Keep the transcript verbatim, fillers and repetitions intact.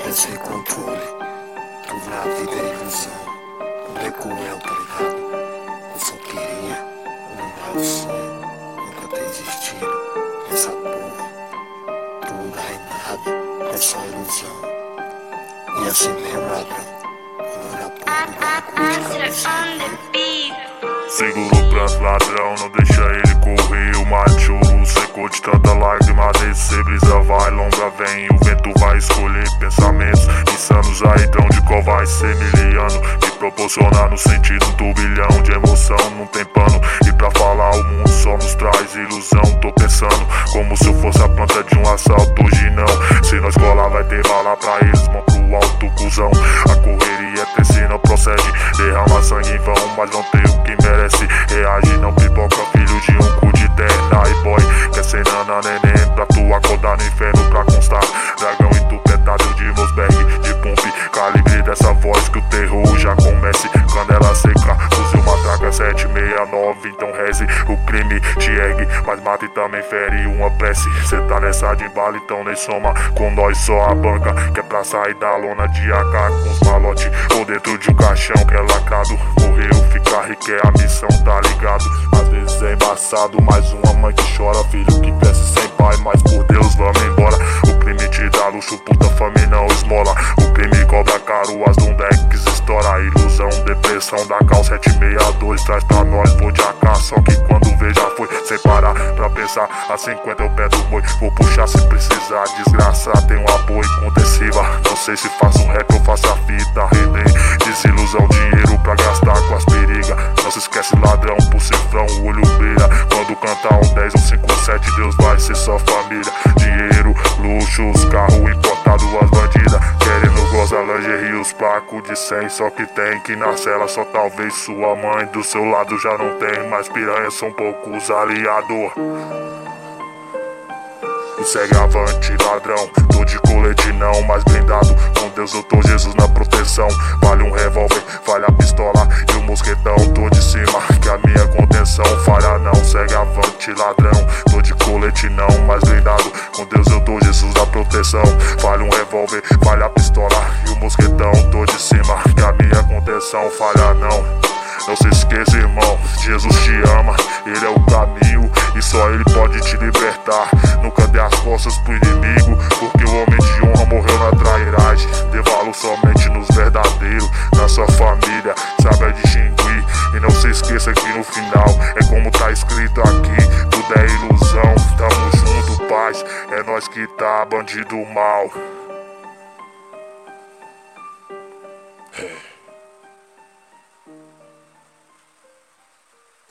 é sem controle. Tudo na vida é ilusão. Tudo é cruel, tá ligado? Eu só queria um novo sonho. Nunca ter existido nessa porra. Tudo dá em nada, é só ilusão. E assim mesmo, ladrão. Quando olha a porra do bagulho de cabeça. Segura o pranto, ladrão, não deixa ele correr. O macho secou de tanta lágrima descer. Brisa vai, longa vem, o vento vai escolher. Pensamentos insanos aí tão de qual vai ser miliano. Me proporcionar no sentido um turbilhão de emoção, não tem pano. E pra falar o mundo só nos traz ilusão. Tô pensando como se eu fosse a planta de um assalto, hoje não. Se nós colar vai ter bala pra eles, mão pro alto, cuzão. A correria é ter se não procede. Derrama sangue em vão, mas não tem o que merece. Reage, não pipoca, filho de um cu de terra. E boy, quer ser nana neném pra tu acordar no inferno pra constar. Dragão entupetado de Mosberg, de pump, calibre dessa voz que o terror já comece. Canela seca, fuzil matraca sete seis nove, então reze. O crime te ergue, mas mata e também fere uma prece. Cê tá nessa de bala, então nem soma com nós só a banca. Que é pra sair da lona de A K com os malote ou dentro de um caixão que é lacrado. Morreu, ficar rico é a missão, tá ligado? Às vezes é embaçado, mais uma mãe que chora, filho que cresce sem pai, mas por Deus vamos embora. O crime te dá luxo, puta fome não esmola. O crime cobra caro, as Dundex estoura. Ilusão, depressão da Cal sete seis dois traz pra nós, vou de A K. Só que quando vê já foi, sem parar pra pensar. A cinquenta eu pé do boi, vou puxar se precisar. Desgraça, tem um apoio contessiva. Não sei se faço um rap ou faço a fita. Redem, desilusão, dinheiro pra gastar com as perigas. Não se esquece ladrão, por cifrão, o olho brilha. Quando cantar um dez ou cinco sete, Deus vai ser só família. Dinheiro, luxos, carro importado, as bandidas querendo gozar lingerie, os placos de cem. Só que tem que na cela, só talvez sua mãe. Do seu lado já não tem mais piranha, são poucos aliados. E segue avante, ladrão. Tô de colete não, mas blindado. Com Deus eu tô, Jesus na proteção. Vale um revólver, vale a pistola e o mosquetão. Tô de cima, que a minha contenção falha não. Segue avante, ladrão. Tô de colete não, mas blindado. Com Deus eu tô, Jesus na proteção. Vale um revólver, vale a pistola e o mosquetão. Tô de cima, que a minha contenção falha não. Não se esqueça, irmão, Jesus te ama, Ele é o caminho e só Ele pode te libertar. Nunca dê as costas pro inimigo, porque o homem de honra morreu na trairagem. Dê valor somente nos verdadeiros, na sua família, saiba distinguir. E não se esqueça que no final é como tá escrito aqui: tudo é ilusão, tamo junto, paz. É nós que tá, bandido mal. É.